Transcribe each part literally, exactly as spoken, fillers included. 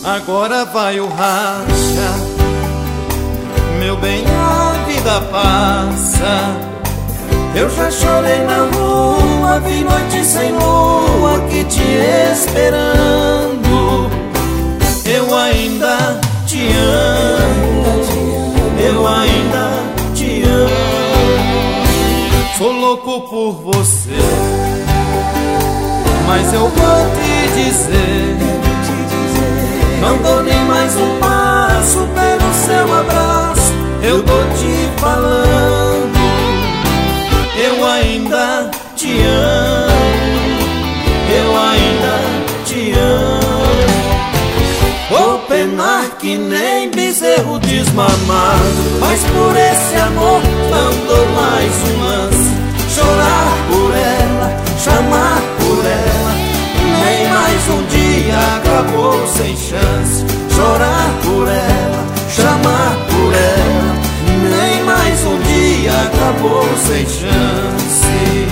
agora vai o racha. Meu bem, a vida passa. Eu já chorei na rua, vi noite sem lua aqui te esperando. Eu ainda te amo, eu ainda te amo. Sou louco por você, mas eu vou te dizer, não dou nem mais um passo pelo seu abraço. Eu tô te falando, eu ainda te amo, eu ainda te amo. Vou penar que nem bezerro desmamado, mas por esse amor não dou mais um lance. Chorar por ela, chamar por ela, nem mais um dia, acabou sem chance. Chorar por ela, chamar por ela, nem mais um dia, acabou sem chance.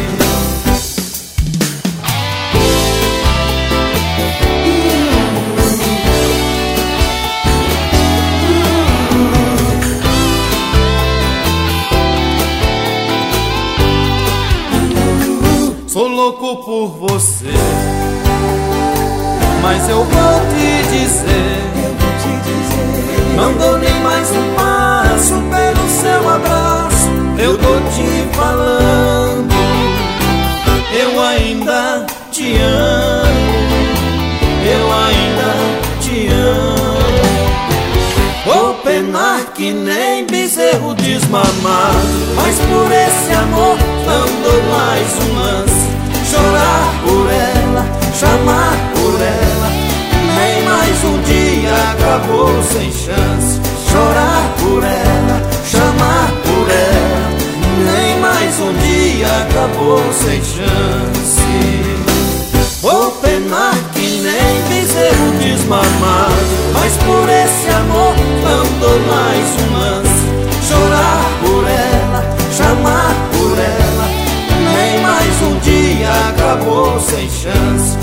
Sou louco por você, mas eu vou te dizer, não dou nem mais um passo pelo seu abraço. Eu tô te falando, eu ainda te amo, eu ainda te amo. Vou penar que nem bezerro desmamado, mas por esse amor não dou mais um lance. Chorar por ela, chamar por ela, nem mais um dia, acabou sem chance. Chorar por ela, chamar por ela, nem mais um dia, acabou sem chance. Vou penar que nem bezerro desmamado, mas por esse amor não dou mais um lance. Chorar por ela, chamar por ela, nem mais um dia, acabou sem chance.